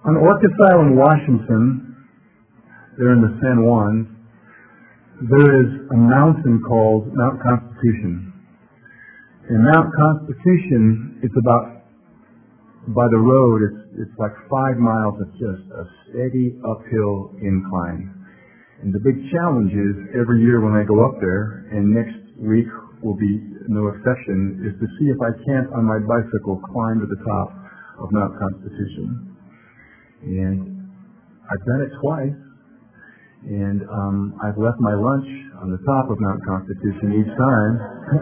On Orcas Island, Washington, there in the San Juans, there is a mountain called Mount Constitution. And Mount Constitution, it's about, by the road, it's like 5 miles of just a steady uphill incline. And the big challenge is, every year when I go up there, and next week will be no exception, is to see if I can't, on my bicycle, climb to the top of Mount Constitution. And I've done it twice. And I've left my lunch on the top of Mount Constitution each time.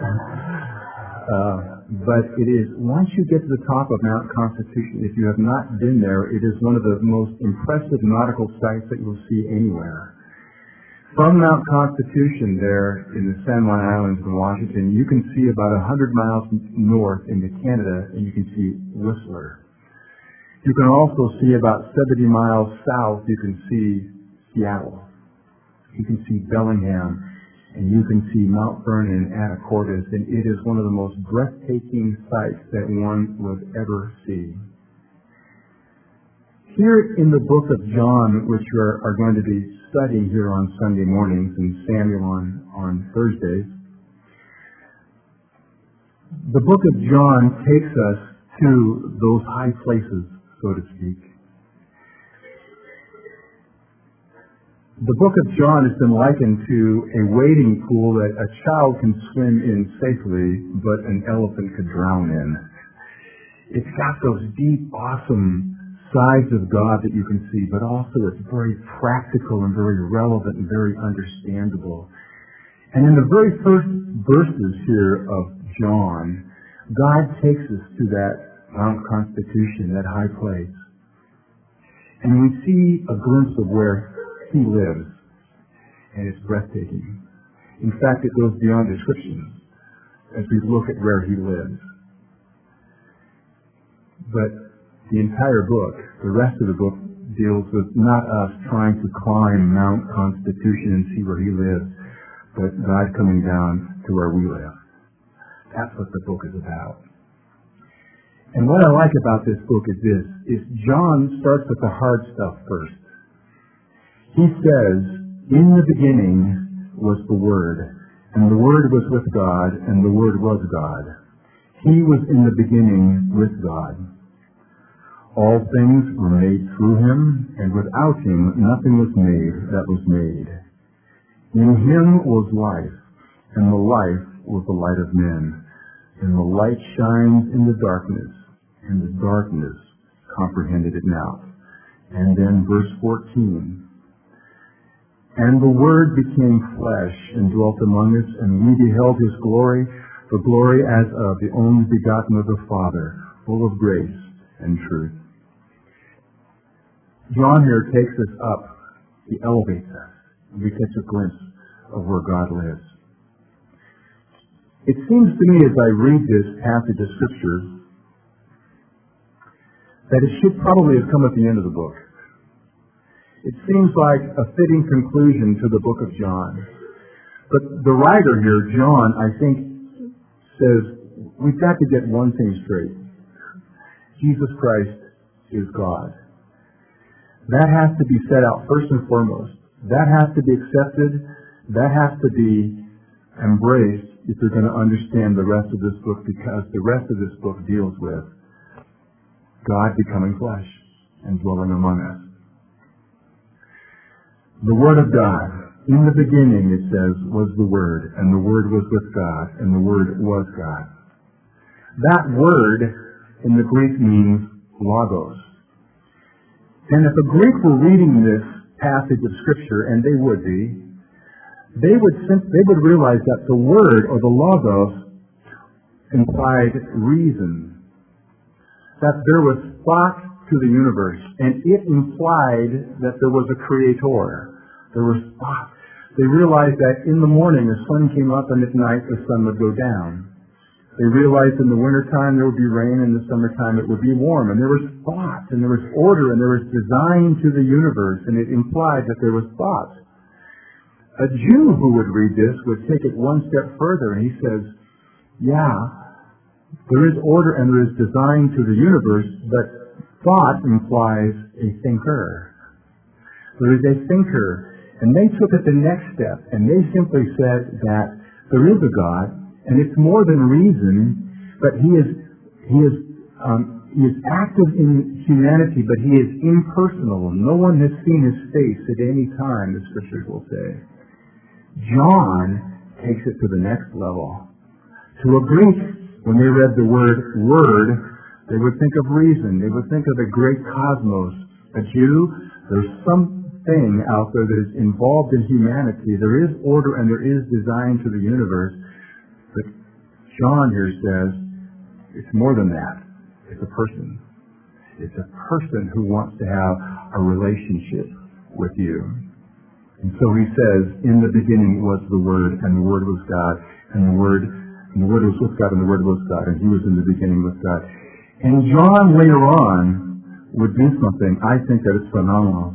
But it is, once you get to the top of Mount Constitution, if you have not been there, it is one of the most impressive nautical sites that you'll see anywhere. From Mount Constitution there in the San Juan Islands in Washington, you can see about 100 miles north into Canada, and you can see Whistler. You can also see about 70 miles south, you can see Seattle. You can see Bellingham, and you can see Mount Vernon and Anacortes, and it is one of the most breathtaking sights that one would ever see. Here in the book of John, which we are going to be studying here on Sunday mornings and Samuel on Thursdays, the book of John takes us to those high places, so to speak. The book of John has been likened to a wading pool that a child can swim in safely, but an elephant could drown in. It's got those deep, awesome sides of God that you can see, but also it's very practical and very relevant and very understandable. And in the very first verses here of John, God takes us to that Mount Constitution, that high place. And we see a glimpse of where he lives, and it's breathtaking. In fact, it goes beyond description as we look at where he lives. But the entire book, the rest of the book, deals with not us trying to climb Mount Constitution and see where he lives, but God coming down to where we live. That's what the book is about. And what I like about this book is this, is John starts with the hard stuff first. He says, in the beginning was the Word, and the Word was with God, and the Word was God. He was in the beginning with God. All things were made through him, and without him nothing was made that was made. In him was life, and the life was the light of men. And the light shines in the darkness, and the darkness comprehended it not. And then verse 14. And the Word became flesh and dwelt among us, and we beheld his glory, the glory as of the only begotten of the Father, full of grace and truth. John here takes us up. He elevates us. And we catch a glimpse of where God lives. It seems to me as I read this passage of Scripture that it should probably have come at the end of the book. It seems like a fitting conclusion to the book of John. But the writer here, John, I think, says, we've got to get one thing straight. Jesus Christ is God. That has to be set out first and foremost. That has to be accepted. That has to be embraced if you're going to understand the rest of this book, because the rest of this book deals with God becoming flesh and dwelling among us. The Word of God. In the beginning, it says, was the Word, and the Word was with God, and the Word was God. That word in the Greek means logos. And if a Greek were reading this passage of Scripture, and they would be, they would realize that the word, or the logos, implied reason. That there was thought to the universe, and it implied that there was a creator. There was thought. They realized that in the morning the sun came up, and at night the sun would go down. They realized in the wintertime there would be rain, and in the summertime it would be warm. And there was thought, and there was order, and there was design to the universe, and it implied that there was thought. A Jew who would read this would take it one step further, and he says, yeah, there is order and there is design to the universe, but Thought implies a thinker. There is a thinker. And they took it the next step, and they simply said that there is a God, and it's more than reason, but He is active in humanity, but He is impersonal. No one has seen His face at any time, the Scriptures will say. John takes it to the next level. To a Greek, when they read the word, they would think of reason. They would think of the great cosmos. A Jew, there's something out there that is involved in humanity. There is order and there is design to the universe. But John here says it's more than that. It's a person. It's a person who wants to have a relationship with you. And so he says, in the beginning was the Word, and the Word was God, and the Word was with God, and the Word was God, and He was in the beginning with God. And John later on would do something, I think that is phenomenal.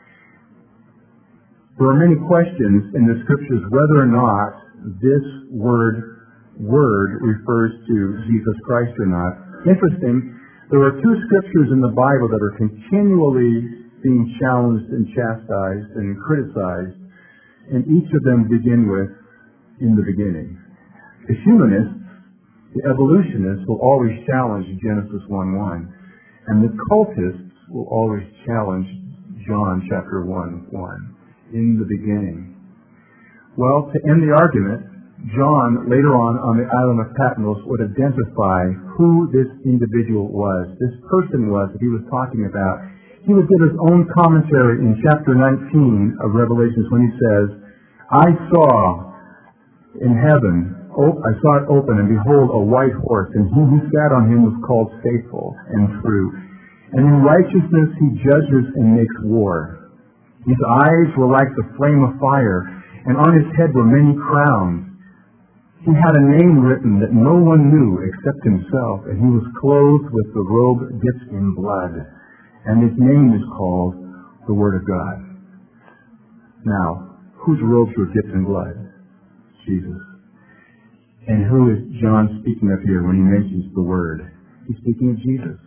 There are many questions in the Scriptures whether or not this word refers to Jesus Christ or not. Interesting, there are two Scriptures in the Bible that are continually being challenged and chastised and criticized, and each of them begin with, in the beginning. The humanists, the evolutionists, will always challenge Genesis 1:1, and the cultists will always challenge John chapter 1:1. In the beginning. Well, to end the argument, John, later on the island of Patmos, would identify who this individual was, this person was that he was talking about. He would give his own commentary in chapter 19 of Revelations when he says, I saw in heaven, I saw it open, and behold, a white horse, and he who sat on him was called Faithful and True. And in righteousness he judges and makes war. His eyes were like the flame of fire, and on his head were many crowns. He had a name written that no one knew except himself, and he was clothed with the robe dipped in blood. And his name is called the Word of God. Now, whose robes were dipped in blood? Jesus. And who is John speaking of here when he mentions the Word? He's speaking of Jesus.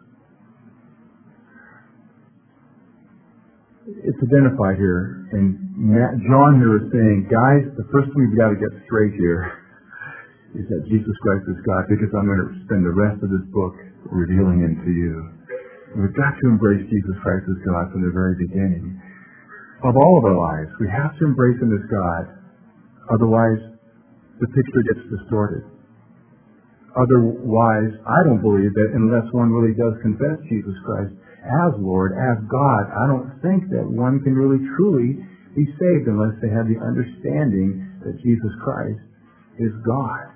It's identified here, and John here is saying, guys, the first thing we've got to get straight here is that Jesus Christ is God, because I'm going to spend the rest of this book revealing Him to you. And we've got to embrace Jesus Christ as God from the very beginning of all of our lives. We have to embrace Him as God, otherwise the picture gets distorted. Otherwise, I don't believe that unless one really does confess Jesus Christ as Lord, as God, I don't think that one can really truly be saved unless they have the understanding that Jesus Christ is God.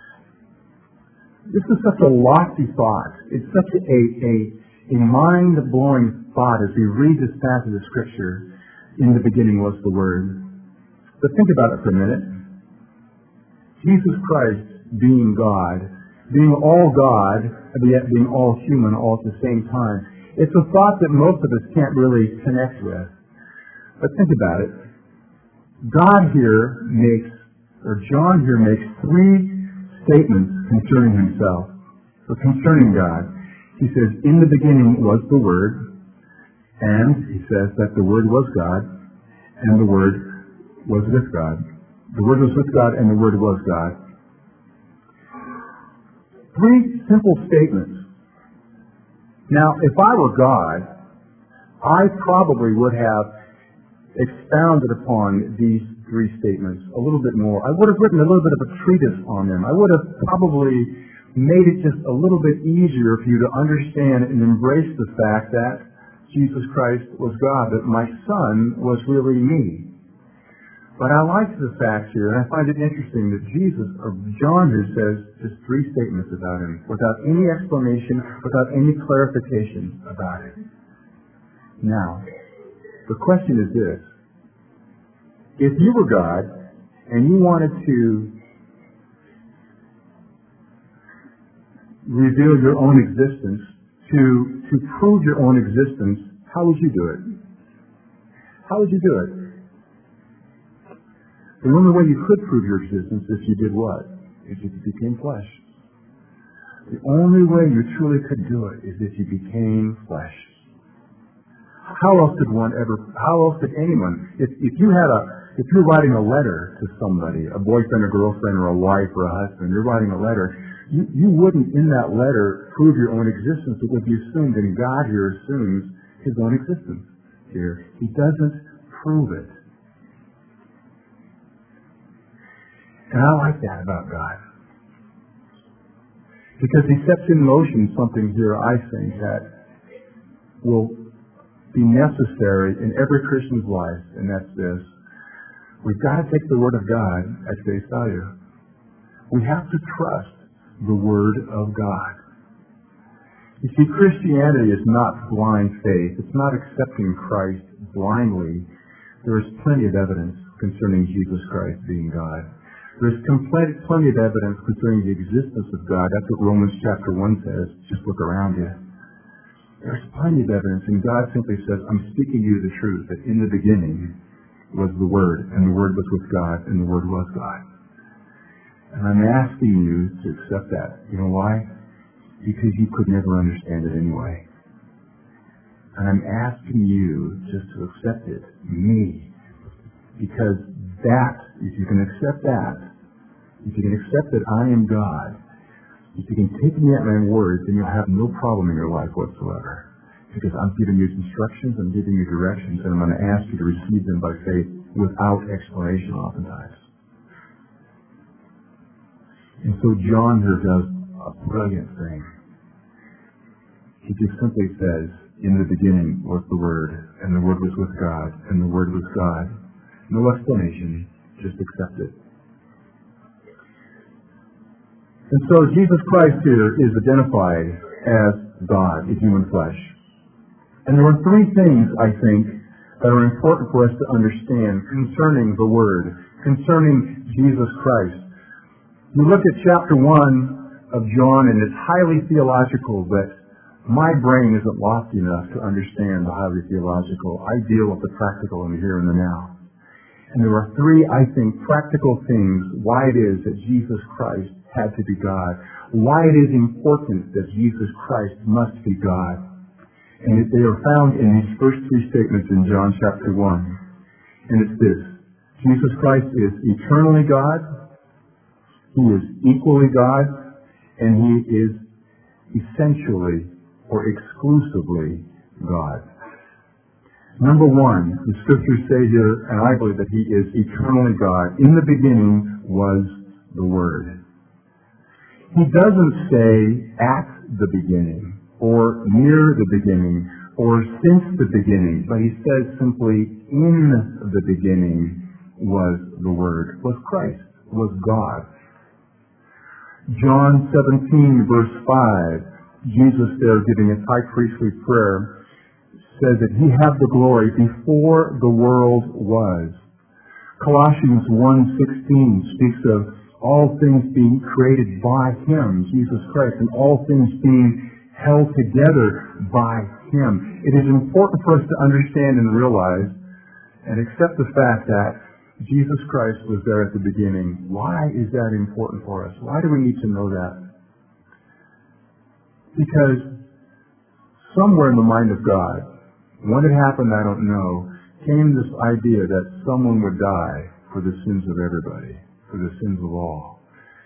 This is such a lofty thought. It's such a mind-blowing thought as we read this passage of Scripture. In the beginning was the Word. But think about it for a minute. Jesus Christ being God, being all God, and yet being all human all at the same time. It's a thought that most of us can't really connect with. But think about it. John here makes three statements concerning Himself, or concerning God. He says, in the beginning was the Word, and He says that the Word was God, and the Word was with God. The Word was with God, and the Word was God. Three simple statements. Now, if I were God, I probably would have expounded upon these three statements a little bit more. I would have written a little bit of a treatise on them. I would have probably made it just a little bit easier for you to understand and embrace the fact that Jesus Christ was God, that my Son was really me. But I like the fact here, and I find it interesting that John here says just three statements about Him, without any explanation, without any clarification about it. Now, the question is this. If you were God, and you wanted to reveal your own existence, to prove your own existence, how would you do it? How would you do it? The only way you could prove your existence is if you did what? Is if you became flesh. The only way you truly could do it is if you became flesh. how else did anyone, if you're writing a letter to somebody, a boyfriend, a girlfriend, or a wife, or a husband, you're writing a letter, you wouldn't in that letter prove your own existence. It would be assumed, and God here assumes his own existence here. He doesn't prove it. And I like that about God. Because he sets in motion something here, I think, that will be necessary in every Christian's life, and that's this. We've got to take the Word of God at face value. We have to trust the Word of God. You see, Christianity is not blind faith. It's not accepting Christ blindly. There is plenty of evidence concerning Jesus Christ being God. There's plenty of evidence concerning the existence of God. That's what Romans chapter 1 says. Just look around you. There's plenty of evidence, and God simply says, I'm speaking to you the truth, that in the beginning was the Word, and the Word was with God, and the Word was God. And I'm asking you to accept that. You know why? Because you could never understand it anyway. And I'm asking you just to accept it, me, because that, if you can accept that, if you can accept that I am God, if you can take me at my word, then you'll have no problem in your life whatsoever. Because I'm giving you instructions, I'm giving you directions, and I'm going to ask you to receive them by faith without explanation oftentimes. And so John here does a brilliant thing. He just simply says, in the beginning was the Word, and the Word was with God, and the Word was God. No explanation, just accept it. And so Jesus Christ here is identified as God in human flesh. And there are three things, I think, that are important for us to understand concerning the Word, concerning Jesus Christ. We look at chapter 1 of John, and it's highly theological, but my brain isn't lofty enough to understand the highly theological. I deal with the practical in the here and the now. And there are three, I think, practical things why it is that Jesus Christ had to be God, why it is important that Jesus Christ must be God. And they are found in these first three statements in John chapter 1. And it's this: Jesus Christ is eternally God, he is equally God, and he is essentially or exclusively God. Number one, the scriptures say here, and I believe that he is eternally God. In the beginning was the Word. He doesn't say at the beginning, or near the beginning, or since the beginning, but he says simply, in the beginning was the Word, was Christ, was God. John 17, verse 5, Jesus there giving his high priestly prayer, says that he had the glory before the world was. Colossians 1:16 speaks of all things being created by him, Jesus Christ, and all things being held together by him. It is important for us to understand and realize and accept the fact that Jesus Christ was there at the beginning. Why is that important for us? Why do we need to know that? Because somewhere in the mind of God, when it happened, I don't know, came this idea that someone would die for the sins of everybody, for the sins of all.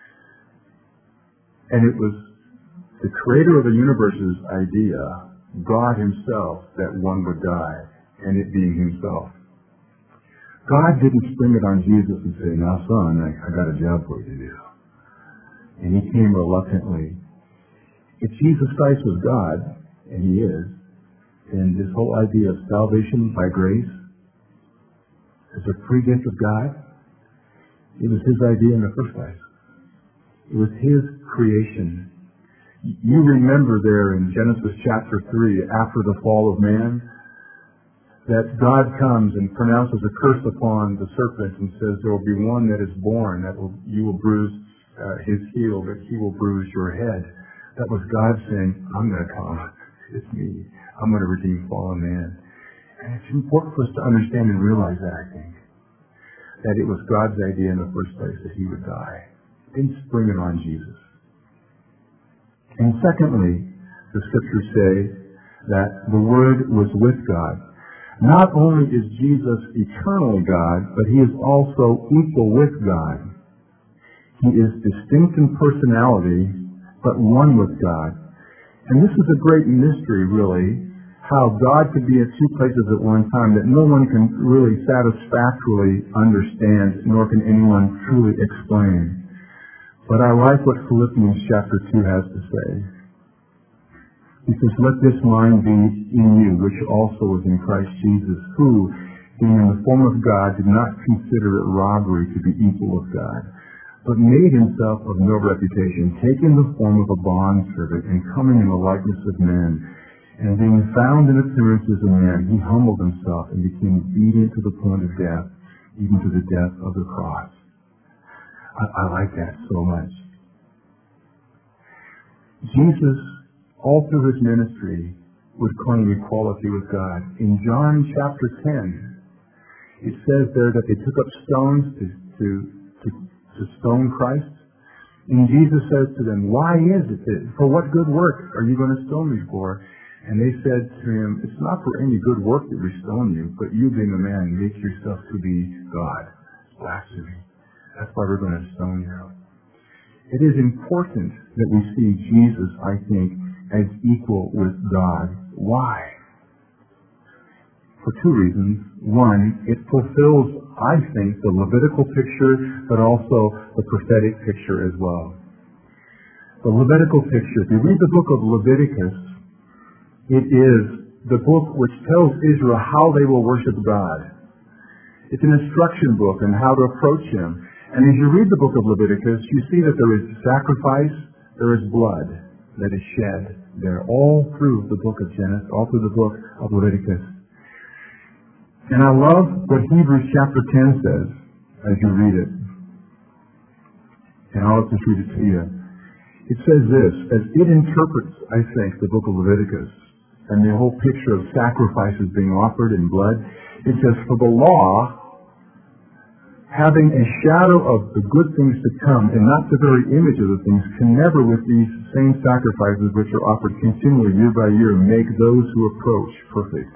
And it was the creator of the universe's idea, God himself, that one would die, and it being himself. God didn't spring it on Jesus and say, now son, I got a job for you to do. And he came reluctantly. If Jesus Christ was God, and he is, and this whole idea of salvation by grace as a free gift of God, it was his idea in the first place. It was his creation. You remember there in Genesis chapter 3, after the fall of man, that God comes and pronounces a curse upon the serpent and says there will be one that is born, you will bruise his heel, but he will bruise your head. That was God saying, I'm going to come. It's me. I'm going to redeem fallen man. And it's important for us to understand and realize that, I think, that it was God's idea in the first place that he would die. He didn't spring it on Jesus. And secondly, the scriptures say that the Word was with God. Not only is Jesus eternally God, but he is also equal with God. He is distinct in personality, but one with God. And this is a great mystery, really, how God could be at two places at one time that no one can really satisfactorily understand, nor can anyone truly explain. But I like what Philippians chapter 2 has to say. He says, "Let this mind be in you, which also was in Christ Jesus, who, being in the form of God, did not consider it robbery to be equal with God, but made himself of no reputation, taking the form of a bondservant, and coming in the likeness of men. And being found in appearance as a man, he humbled himself and became obedient to the point of death, even to the death of the cross." I like that so much. Jesus, all through his ministry, would claim equality with God. In John chapter 10, it says there that they took up stones to stone Christ. And Jesus says to them, "Why is it that, for what good work are you going to stone me for?" And they said to him, "It's not for any good work that we stone you, but you being a man, make yourself to be God." It's blasphemy. That's why we're going to stone you. It is important that we see Jesus, I think, as equal with God. Why? For two reasons. One, it fulfills, I think, the Levitical picture, but also the prophetic picture as well. The Levitical picture, if you read the book of Leviticus, it is the book which tells Israel how they will worship God. It's an instruction book on how to approach him. And as you read the book of Leviticus, you see that there is sacrifice, there is blood that is shed there, all through the book of Genesis, all through the book of Leviticus. And I love what Hebrews chapter 10 says as you read it. And I'll just read it to you. It says this, as it interprets, I think, the book of Leviticus, and the whole picture of sacrifices being offered in blood, it says, "For the law, having a shadow of the good things to come, and not the very image of the things, can never with these same sacrifices which are offered continually year by year make those who approach perfect.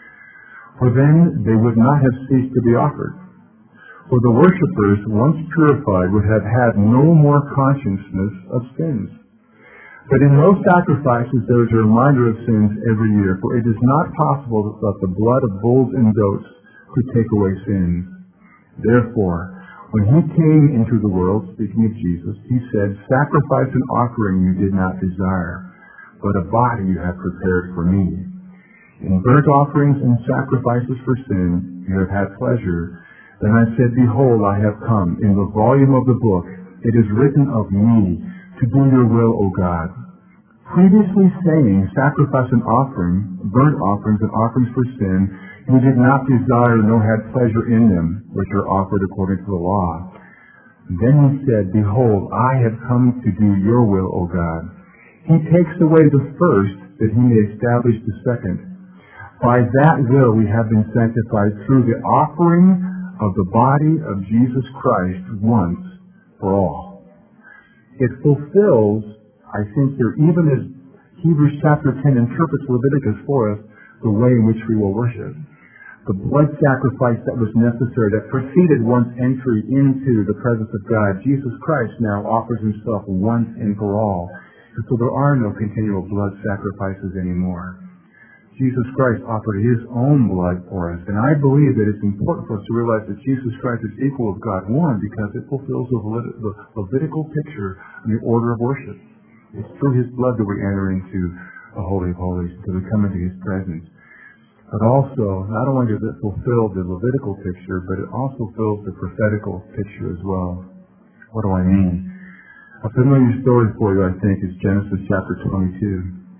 For then they would not have ceased to be offered. For the worshippers, once purified, would have had no more consciousness of sins. But in those sacrifices there is a reminder of sins every year, for it is not possible that the blood of bulls and goats could take away sins. Therefore, when he came into the world," speaking of Jesus, "he said, 'Sacrifice and offering you did not desire, but a body you have prepared for me. In burnt offerings and sacrifices for sin you have had pleasure. Then I said, Behold, I have come. In the volume of the book it is written of me, to do your will, O God.' Previously saying, sacrifice and offering, burnt offerings and offerings for sin, you did not desire nor had pleasure in them, which are offered according to the law. Then he said, Behold, I have come to do your will, O God. He takes away the first, that he may establish the second. By that will we have been sanctified through the offering of the body of Jesus Christ once for all." It fulfills, I think here, even as Hebrews chapter 10 interprets Leviticus for us, the way in which we will worship. The blood sacrifice that was necessary, that preceded one's entry into the presence of God, Jesus Christ now offers himself once and for all. And so there are no continual blood sacrifices anymore. Jesus Christ offered his own blood for us. And I believe that it's important for us to realize that Jesus Christ is equal with God, one, because it fulfills the Levitical picture and the order of worship. It's through his blood that we enter into the Holy of Holies, that we come into his presence. But also, not only does it fulfill the Levitical picture, but it also fills the prophetical picture as well. What do I mean? A familiar story for you, I think, is Genesis chapter 22.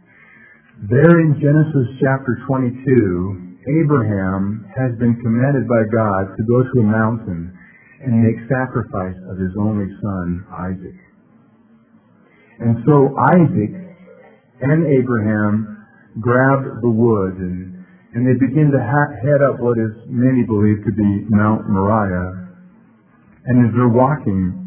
There in Genesis chapter 22, Abraham has been commanded by God to go to a mountain and make sacrifice of his only son, Isaac. And so Isaac and Abraham grabbed the wood and they begin to head up what is many believe to be Mount Moriah. And as they're walking,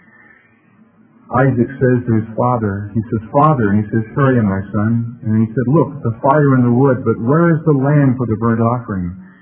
Isaac says to his father, he says, Father, and he says, Here I am, my son. And he said, Look, the fire and the wood, but where is the lamb for the burnt offering?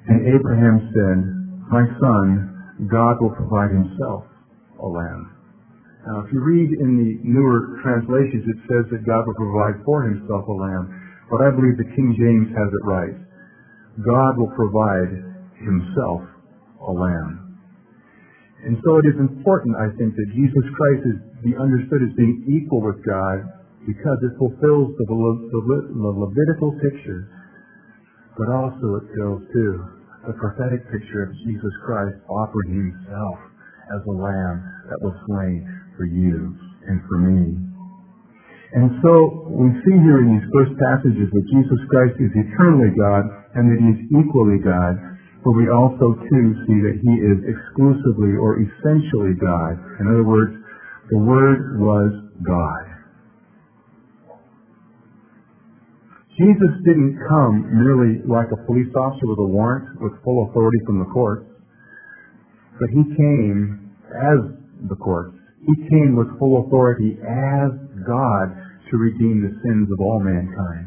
And Abraham said, "My son, God will provide himself a lamb." Now, if you read in the newer translations, it says that God will provide for himself a lamb. But I believe the King James has it right. God will provide himself a lamb. And so it is important, I think, that Jesus Christ is be understood as being equal with God because it fulfills the Levitical picture, but also it fills, too, the prophetic picture of Jesus Christ offering himself as a lamb that was slain for you and for me. And so we see here in these first passages that Jesus Christ is eternally God and that he is equally God, but we also too see that he is exclusively or essentially God. In other words, the Word was God. Jesus didn't come merely like a police officer with a warrant with full authority from the courts, but he came as the courts. He came with full authority as God to redeem the sins of all mankind.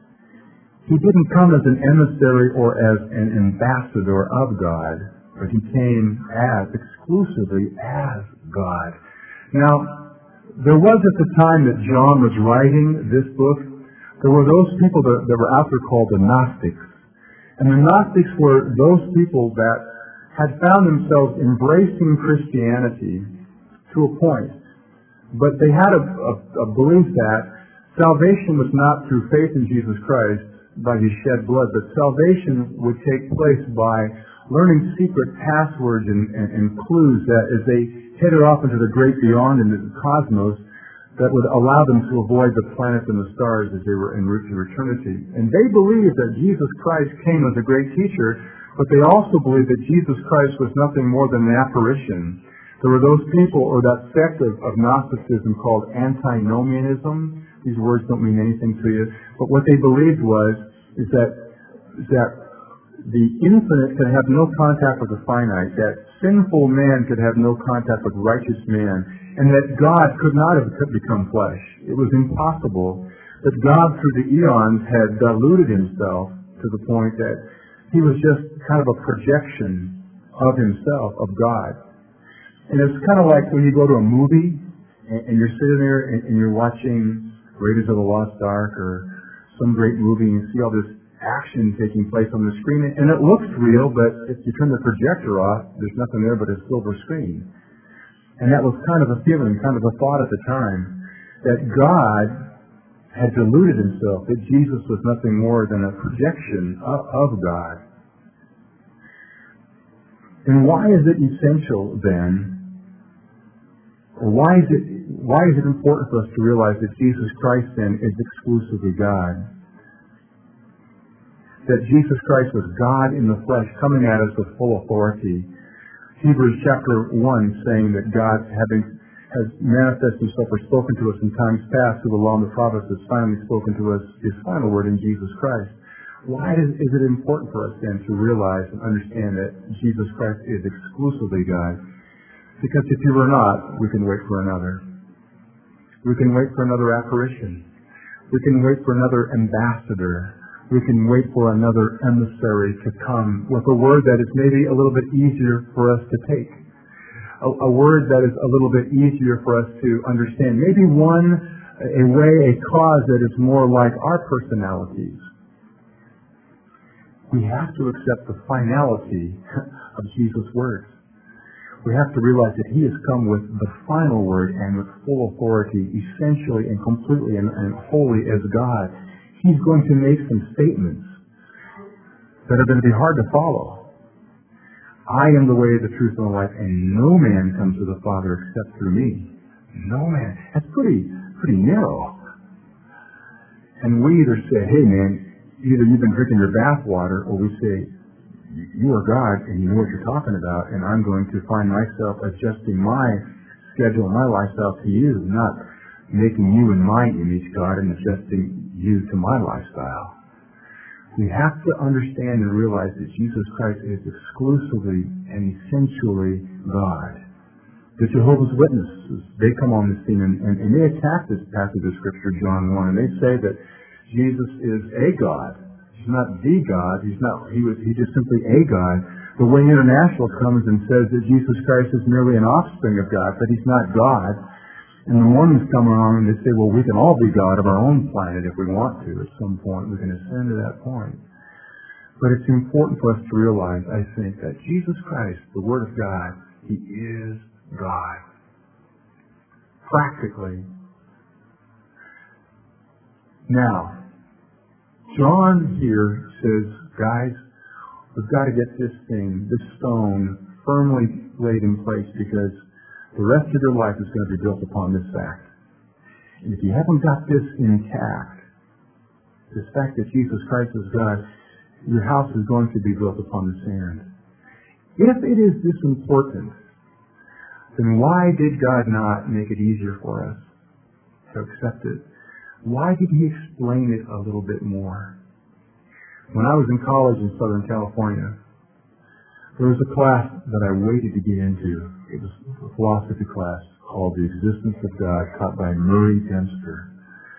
He didn't come as an emissary or as an ambassador of God, but he came exclusively as God. Now, there was at the time that John was writing this book, there were those people that were out there called the Gnostics. And the Gnostics were those people that had found themselves embracing Christianity to a point. But they had a belief that salvation was not through faith in Jesus Christ by his shed blood, but salvation would take place by learning secret passwords and clues that as they headed off into the great beyond and the cosmos, that would allow them to avoid the planets and the stars as they were en route to eternity. And they believed that Jesus Christ came as a great teacher, but they also believed that Jesus Christ was nothing more than an apparition. There were those people, or that sect of Gnosticism called antinomianism. These words don't mean anything to you. But what they believed is that the infinite could have no contact with the finite, that sinful man could have no contact with righteous man, and that God could not have become flesh. It was impossible. That God, through the eons, had diluted himself to the point that he was just kind of a projection of himself, of God. And it's kind of like when you go to a movie and you're sitting there and you're watching Raiders of the Lost Ark or some great movie and you see all this action taking place on the screen and it looks real, but if you turn the projector off, there's nothing there but a silver screen. And that was kind of a feeling, kind of a thought at the time, that God had deluded himself, that Jesus was nothing more than a projection of God. And why is it essential then, or why is it important for us to realize that Jesus Christ then is exclusively God? That Jesus Christ was God in the flesh, coming at us with full authority. Hebrews chapter 1 saying that God has manifested himself or spoken to us in times past through the law and the prophets, has finally spoken to us his final word in Jesus Christ. Why is it important for us then to realize and understand that Jesus Christ is exclusively God? Because if he were not, we can wait for another. We can wait for another apparition. We can wait for another ambassador. We can wait for another emissary to come with a word that is maybe a little bit easier for us to take. A word that is a little bit easier for us to understand. Maybe a cause that is more like our personalities. We have to accept the finality of Jesus' words. We have to realize that he has come with the final word and with full authority, essentially and completely and wholly as God. He's going to make some statements that are going to be hard to follow. I am the way, the truth, and the life, and no man comes to the Father except through me. No man. That's pretty narrow. And we either say, hey man, either you've been drinking your bath water, or we say, you are God and you know what you're talking about, and I'm going to find myself adjusting my schedule, my lifestyle to you, not making you in my image, God, and adjusting you to my lifestyle. We have to understand and realize that Jesus Christ is exclusively and essentially God. The Jehovah's Witnesses, they come on the scene and they attack this passage of Scripture, John 1, and they say that Jesus is a God. He's not the God. He's just simply a God. The way International comes and says that Jesus Christ is merely an offspring of God, but he's not God. And the Mormons come along and they say, well, we can all be God of our own planet if we want to. At some point, we can ascend to that point. But it's important for us to realize, I think, that Jesus Christ, the Word of God, he is God. Practically. Now, John here says, guys, we've got to get this stone, firmly laid in place, because the rest of your life is going to be built upon this fact. And if you haven't got this intact, this fact that Jesus Christ is God, your house is going to be built upon the sand. If it is this important, then why did God not make it easier for us to accept it? Why did he explain it a little bit more? When I was in college in Southern California, there was a class that I waited to get into. It was a philosophy class called The Existence of God, taught by Murray Dempster.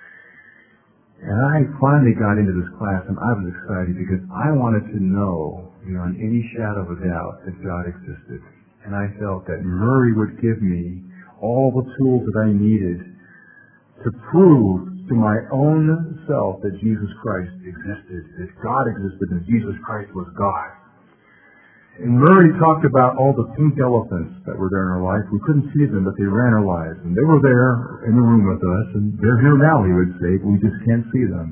And I finally got into this class, and I was excited because I wanted to know, beyond any shadow of a doubt, that God existed. And I felt that Murray would give me all the tools that I needed to prove to my own self that Jesus Christ existed, that God existed, and Jesus Christ was God. And Murray talked about all the pink elephants that were there in our life. We couldn't see them, but they ran our lives. And they were there in the room with us, and they're here now, he would say, but we just can't see them.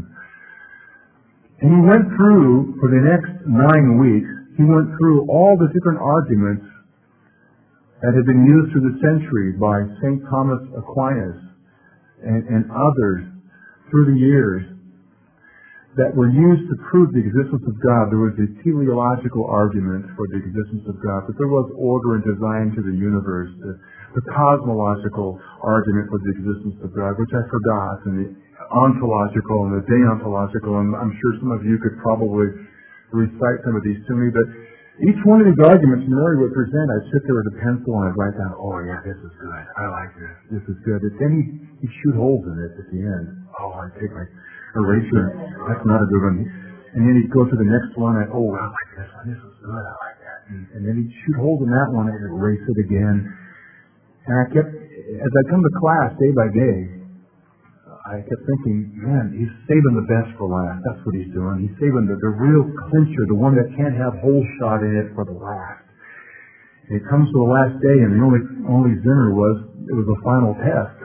And he went through, for the next 9 weeks, he went through all the different arguments that had been used through the centuries by St. Thomas Aquinas and others through the years that were used to prove the existence of God. There was a teleological argument for the existence of God, but there was order and design to the universe, the cosmological argument for the existence of God, which I forgot, and the ontological and the deontological, and I'm sure some of you could probably recite some of these to me, but each one of these arguments Murray would present, I'd sit there with a pencil and I'd write down, oh yeah, this is good, I like this is good. And then he'd shoot holes in it at the end. Oh, I'd take my eraser, that's not a good one. And then he'd go to the next one, and oh, I like this one, this is good, I like that. And then he'd shoot holes in that one and erase it again. And I kept, as I come to class day by day, I kept thinking, man, he's saving the best for last. That's what he's doing. He's saving the real clincher, the one that can't have hole shot in it, for the last. And it comes to the last day, and the only zinner was, it was the final test.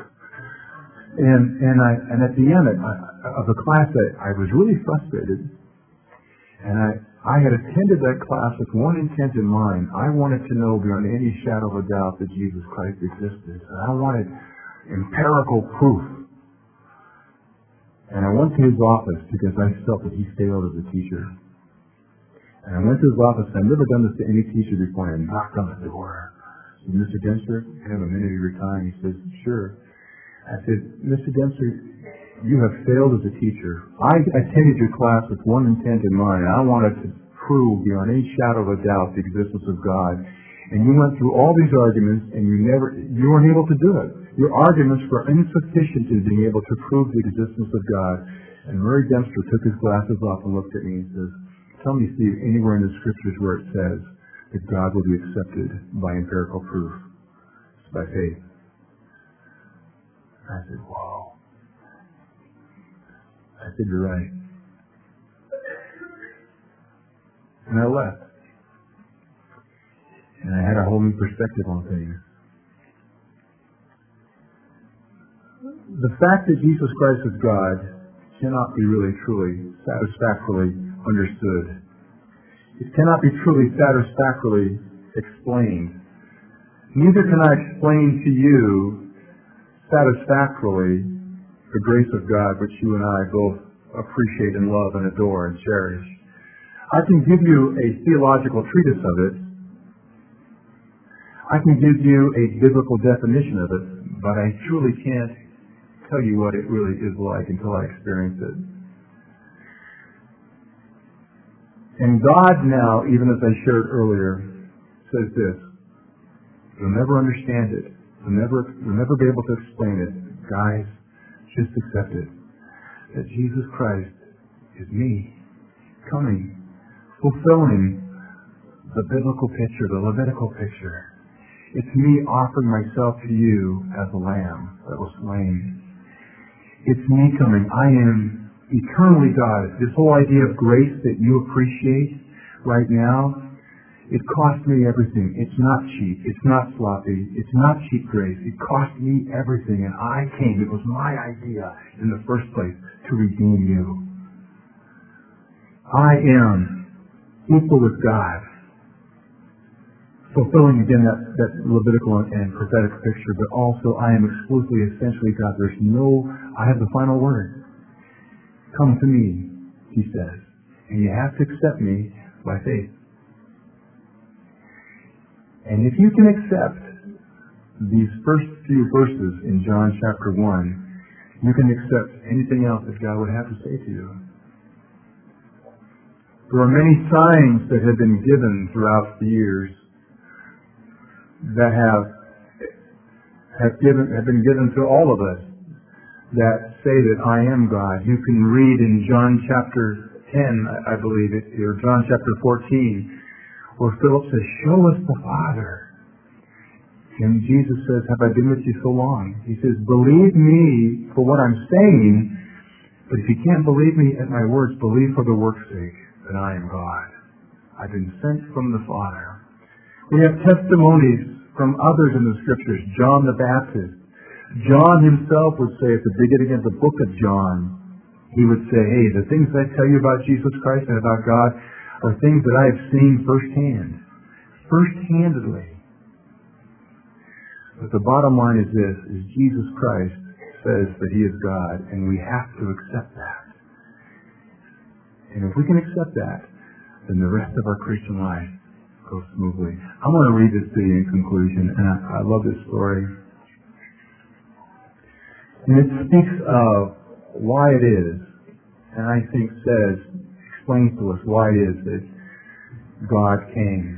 And at the end of the class, I was really frustrated. And I had attended that class with one intent in mind. I wanted to know beyond any shadow of a doubt that Jesus Christ existed. And I wanted empirical proof. And I went to his office because I felt that he failed as a teacher. And I went to his office, and I've never done this to any teacher before, and I knocked on the door. I said, Mr. Dempster, can I have a minute of your time? He says, sure. I said, Mr. Dempster, you have failed as a teacher. I attended your class with one intent in mind. I wanted to prove beyond any shadow of a doubt the existence of God. And you went through all these arguments, and you weren't able to do it. Your arguments were insufficient in being able to prove the existence of God. And Murray Dempster took his glasses off and looked at me and says, tell me, Steve, anywhere in the scriptures where it says that God will be accepted by empirical proof. It's by faith. I said, wow. I said, you're right. And I left. And I had a whole new perspective on things. The fact that Jesus Christ is God cannot be really, truly, satisfactorily understood. It cannot be truly, satisfactorily explained. Neither can I explain to you satisfactorily the grace of God, which you and I both appreciate and love and adore and cherish. I can give you a theological treatise of it. I can give you a biblical definition of it, but I truly can't tell you what it really is like until I experience it. And God now, even as I shared earlier, says this: you'll never understand it. You'll never be able to explain it. Guys, just accept it. That Jesus Christ is me. coming, fulfilling the biblical picture, the Levitical picture. It's me offering myself to you as a lamb that was slain. It's me coming. I am eternally God. This whole idea of grace that you appreciate right now, it cost me everything. It's not cheap. It's not sloppy. It's not cheap grace. It cost me everything, and I came. It was my idea in the first place to redeem you. I am equal with God, fulfilling again that Levitical and prophetic picture, but also I am exclusively, essentially God. I have the final word. Come to me, he says, and you have to accept me by faith. And if you can accept these first few verses in John chapter 1, you can accept anything else that God would have to say to you. There are many signs that have been given throughout the years that have been given to all of us that say that I am God. You can read in John chapter 10, I believe it, or John chapter 14, where Philip says, show us the Father. And Jesus says, have I been with you so long? He says, believe me for what I'm saying, but if you can't believe me at my words, believe for the work's sake that I am God. I've been sent from the Father. We have testimonies from others in the Scriptures. John the Baptist. John himself would say at the beginning of the book of John, he would say, hey, the things I tell you about Jesus Christ and about God are things that I have seen first-handedly. But the bottom line is this, is Jesus Christ says that he is God, and we have to accept that. And if we can accept that, then the rest of our Christian life goes smoothly. I'm going to read this to you in conclusion, and I love this story. And it speaks of why it is, and I think explains to us why it is that God came.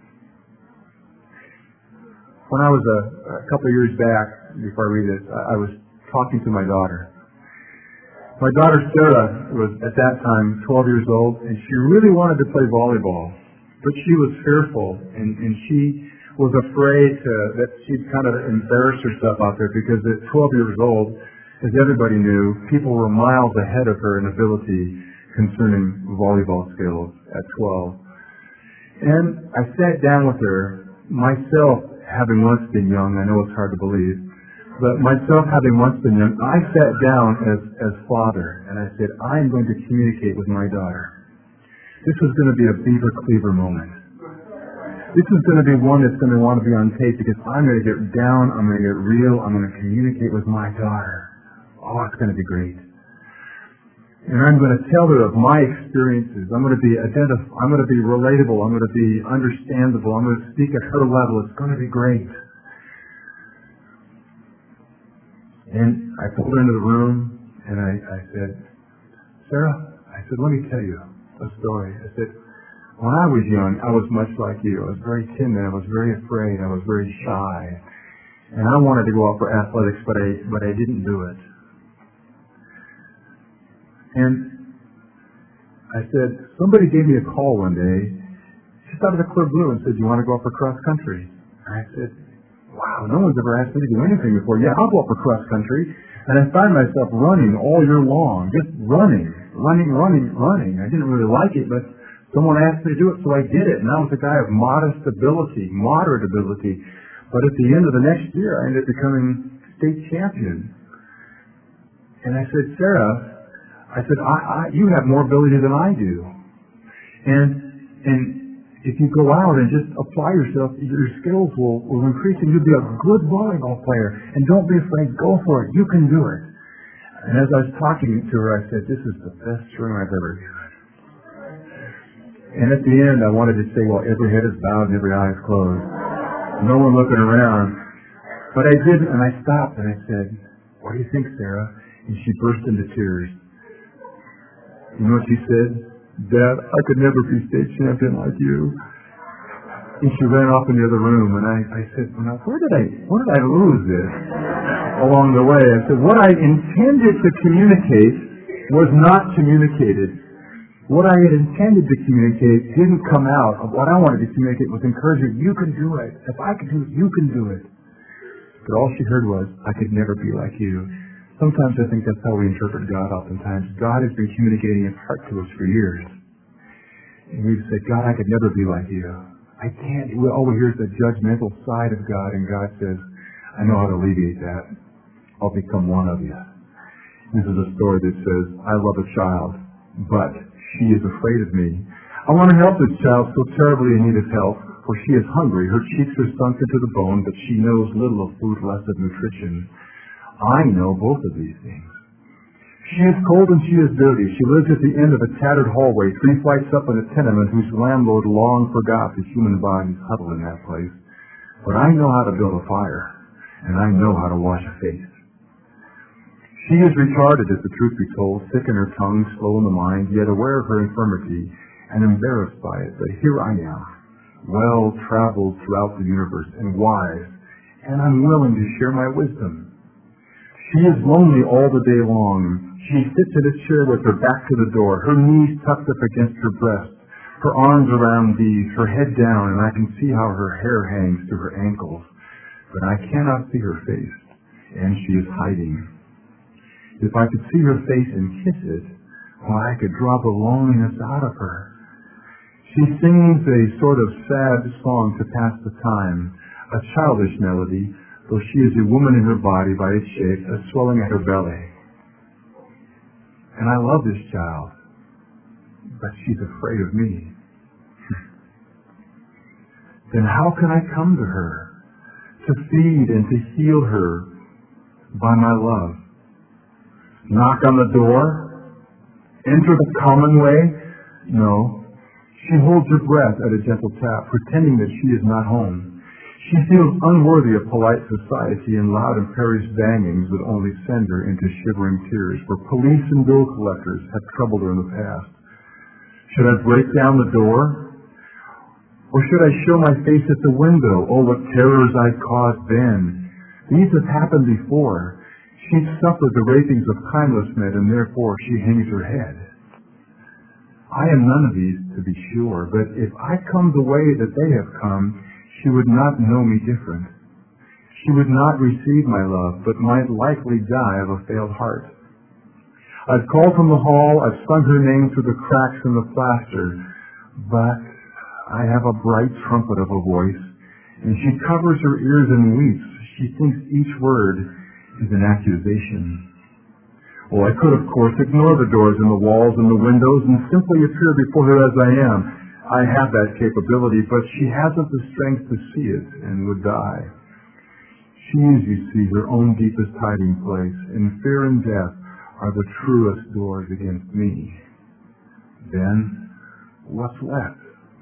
When I was a couple of years back, before I read this, I was talking to my daughter. My daughter Sarah was at that time 12 years old, and she really wanted to play volleyball, but she was fearful, and she was afraid that she'd kind of embarrass herself out there, because at 12 years old, as everybody knew, people were miles ahead of her in ability concerning volleyball skills at 12. And I sat down with her, myself having once been young. I know it's hard to believe, but myself having once been young, I sat down as father, and I said, I'm going to communicate with my daughter. This is going to be a Beaver Cleaver moment. This is going to be one that's going to want to be on tape, because I'm going to get down, I'm going to get real, I'm going to communicate with my daughter. Oh, it's going to be great. And I'm going to tell her of my experiences. I'm going to be relatable. I'm going to be understandable. I'm going to speak at her level. It's going to be great. And I pulled her into the room, and I said, Sarah, let me tell you a story. I said, when I was young, I was much like you. I was very timid. I was very afraid. I was very shy. And I wanted to go out for athletics, but I didn't do it. And I said, somebody gave me a call one day, just out of the clear blue, and said, you want to go up for cross country? And I said, wow, no one's ever asked me to do anything before. Yeah, I'll go up for cross country. And I found myself running all year long, just running. I didn't really like it, but someone asked me to do it, so I did it. And I was a guy of moderate ability. But at the end of the next year, I ended up becoming state champion. And I said, Sarah, you have more ability than I do. And if you go out and just apply yourself, your skills will increase, and you'll be a good volleyball player. And don't be afraid. Go for it. You can do it. And as I was talking to her, I said, this is the best string I've ever given. And at the end, I wanted to say, well, every head is bowed and every eye is closed. No one looking around. But I didn't, and I stopped, and I said, what do you think, Sarah? And she burst into tears. You know what she said? Dad, I could never be state champion like you. And she ran off in the other room, and I said, well, now, where did I lose this along the way? I said, what I intended to communicate was not communicated. What I had intended to communicate didn't come out. What I wanted to communicate was encouragement. You can do it. If I can do it, you can do it. But all she heard was, I could never be like you. Sometimes I think that's how we interpret God oftentimes. God has been communicating his heart to us for years. And we've said, God, I could never be like you. I can't. All we hear is the judgmental side of God, and God says, I know how to alleviate that. I'll become one of you. This is a story that says, I love a child, but she is afraid of me. I want to help this child so terribly in need of help, for she is hungry. Her cheeks are sunk into the bone, but she knows little of food, less of nutrition. I know both of these things. She is cold and she is dirty. She lives at the end of a tattered hallway, 3 flights up in a tenement whose landlord long forgot the human bodies huddled in that place. But I know how to build a fire, and I know how to wash a face. She is retarded, if the truth be told, sick in her tongue, slow in the mind, yet aware of her infirmity and embarrassed by it. But here I am, well-traveled throughout the universe and wise, and I'm willing to share my wisdom. She is lonely all the day long. She sits in a chair with her back to the door, her knees tucked up against her breast, her arms around these, her head down, and I can see how her hair hangs to her ankles. But I cannot see her face, and she is hiding. If I could see her face and kiss it, well, I could draw the loneliness out of her. She sings a sort of sad song to pass the time, a childish melody, though she is a woman in her body by its shape, a swelling at her belly. And I love this child, but she's afraid of me. Then how can I come to her, to feed and to heal her by my love? Knock on the door? Enter the common way? No. She holds her breath at a gentle tap, pretending that she is not home. She feels unworthy of polite society, and loud imperious bangings would only send her into shivering tears, for police and bill collectors have troubled her in the past. Should I break down the door? Or should I show my face at the window? Oh, what terrors I've caused then. These have happened before. She's suffered the rapings of kindless men, and therefore she hangs her head. I am none of these, to be sure, but if I come the way that they have come, she would not know me different. She would not receive my love, but might likely die of a failed heart. I've called from the hall, I've sung her name through the cracks in the plaster, but I have a bright trumpet of a voice, and she covers her ears and weeps. She thinks each word is an accusation. Well, I could, of course, ignore the doors and the walls and the windows and simply appear before her as I am. I have that capability, but she hasn't the strength to see it and would die. She is, you see, her own deepest hiding place, and fear and death are the truest doors against me. Then, what's left?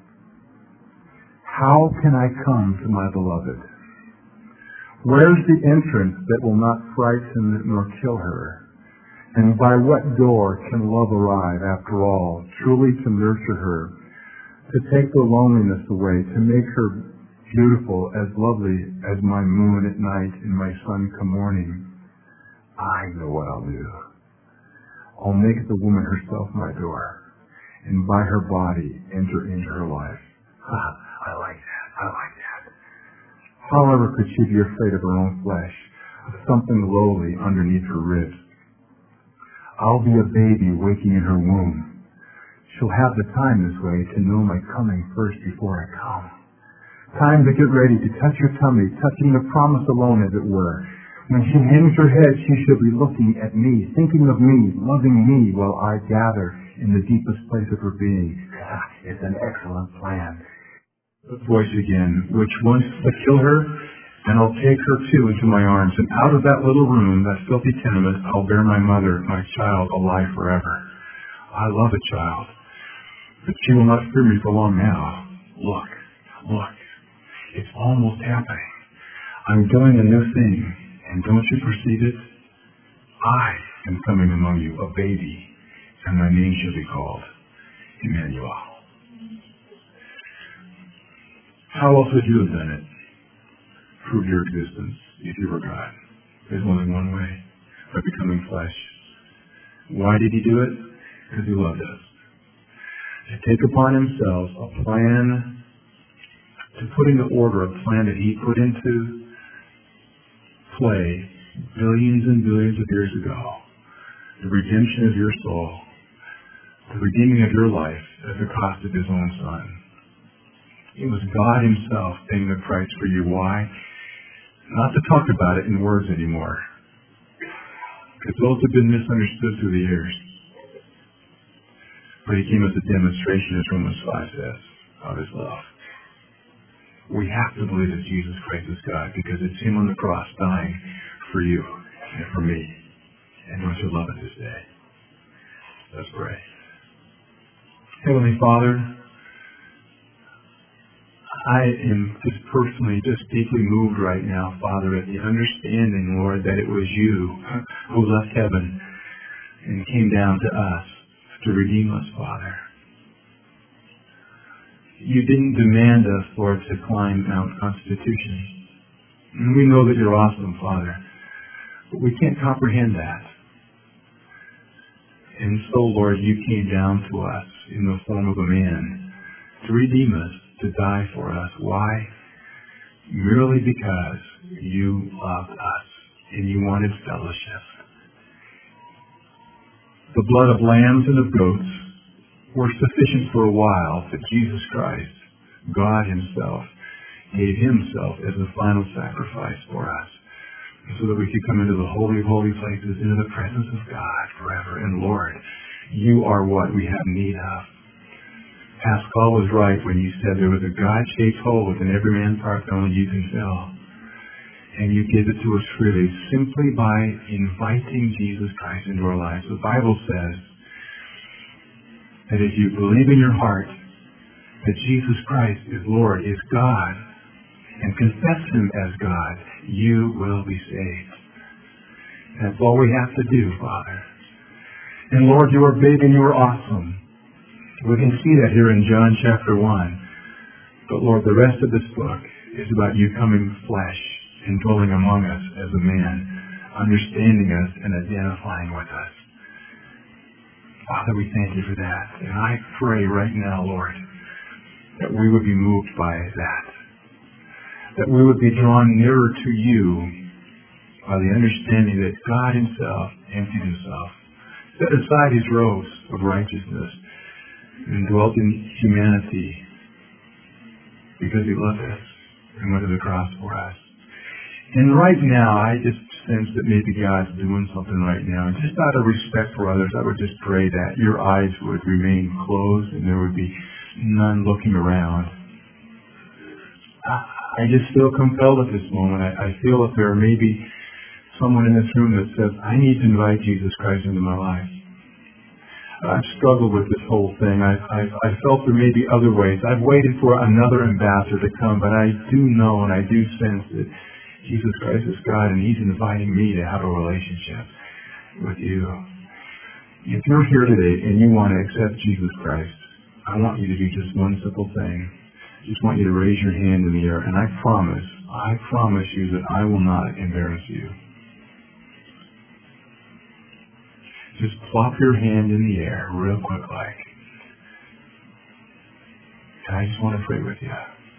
How can I come to my beloved? Where's the entrance that will not frighten nor kill her? And by what door can love arrive, after all, truly to nurture her, to take the loneliness away, to make her beautiful, as lovely as my moon at night and my sun come morning? I know what I'll do. I'll make the woman herself my door, and by her body enter into her life. I like that. However could she be afraid of her own flesh, of something lowly underneath her ribs? I'll be a baby waking in her womb. She'll have the time this way to know my coming first before I come. Time to get ready to touch her tummy, touching the promise alone, as it were. When she hangs her head, she shall be looking at me, thinking of me, loving me, while I gather in the deepest place of her being. It's an excellent plan. The voice again, which wants to kill her, and I'll take her too into my arms, and out of that little room, that filthy tenement, I'll bear my mother, my child, alive forever. I love a child, but she will not fear me for long now. Look, it's almost happening. I'm doing a new thing, and don't you perceive it? I am coming among you, a baby, and my name shall be called Emmanuel. How else would you have done it? Prove your existence, if you were God. There's only one way, by becoming flesh. Why did he do it? Because he loved us. to take upon himself a plan, to put into order a plan that he put into play billions and billions of years ago, the redemption of your soul, the redeeming of your life at the cost of his own Son. It was God himself paying the price for you. Why? Not to talk about it in words anymore, because those have been misunderstood through the years. But he came as a demonstration, as Romans 5 says, of his love. We have to believe that Jesus Christ is God, because it's him on the cross dying for you and for me. And we should love it this day. Let's pray. Heavenly Father, I am just personally just deeply moved right now, Father, at the understanding, Lord, that it was you who left heaven and came down to us to redeem us, Father. You didn't demand us, Lord, to climb Mount Constitution. And we know that you're awesome, Father, but we can't comprehend that. And so, Lord, you came down to us in the form of a man to redeem us, to die for us. Why? Merely because you loved us and you wanted fellowship. The blood of lambs and of goats were sufficient for a while, but Jesus Christ, God himself, gave himself as the final sacrifice for us, so that we could come into the Holy of Holy Places, into the presence of God forever. And Lord, you are what we have need of. Pascal was right when you said there was a God-shaped hole within every man's heart that only you can fill. And you give it to us freely, simply by inviting Jesus Christ into our lives. The Bible says that if you believe in your heart that Jesus Christ is Lord, is God, and confess him as God, you will be saved. That's all we have to do, Father. And Lord, you are big and you are awesome. We can see that here in John chapter 1. But Lord, the rest of this book is about you coming flesh and dwelling among us as a man, understanding us and identifying with us. Father, we thank you for that. And I pray right now, Lord, that we would be moved by that. That we would be drawn nearer to you by the understanding that God himself emptied himself, set aside his robes of righteousness, and dwelt in humanity because he loved us and went to the cross for us. And right now, I just sense that maybe God's doing something right now. And just out of respect for others, I would just pray that your eyes would remain closed and there would be none looking around. I just feel compelled at this moment. I feel that there may be someone in this room that says, I need to invite Jesus Christ into my life. I've struggled with this whole thing. I felt there may be other ways. I've waited for another ambassador to come, but I do know and I do sense that Jesus Christ is God and he's inviting me to have a relationship with you. If you're here today and you want to accept Jesus Christ, I want you to do just one simple thing. I just want you to raise your hand in the air, and I promise you that I will not embarrass you. Just plop your hand in the air real quick like. And I just want to pray with you.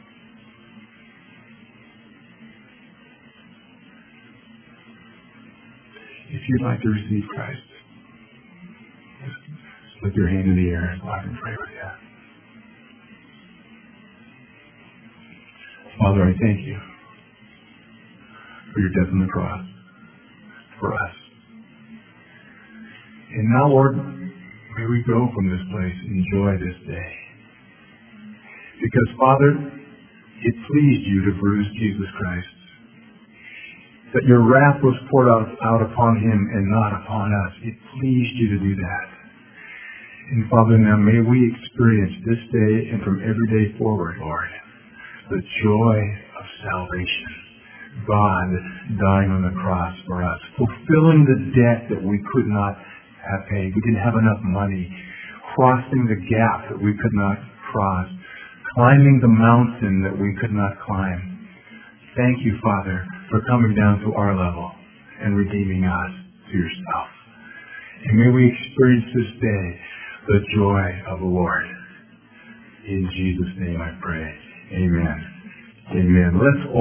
If you'd like to receive Christ, just slip your hand in the air so I can pray with you. Father, I thank you for your death on the cross for us. And now, Lord, may we go from this place and enjoy this day. Because, Father, it pleased you to bruise Jesus Christ. That your wrath was poured out upon him and not upon us. It pleased you to do that. And Father, now may we experience this day and from every day forward, Lord, the joy of salvation. God dying on the cross for us, fulfilling the debt that we could not have paid. We didn't have enough money. Crossing the gap that we could not cross. Climbing the mountain that we could not climb. Thank you, Father, for coming down to our level and redeeming us to yourself. And may we experience this day the joy of the Lord. In Jesus' name I pray. Amen. Amen. Let's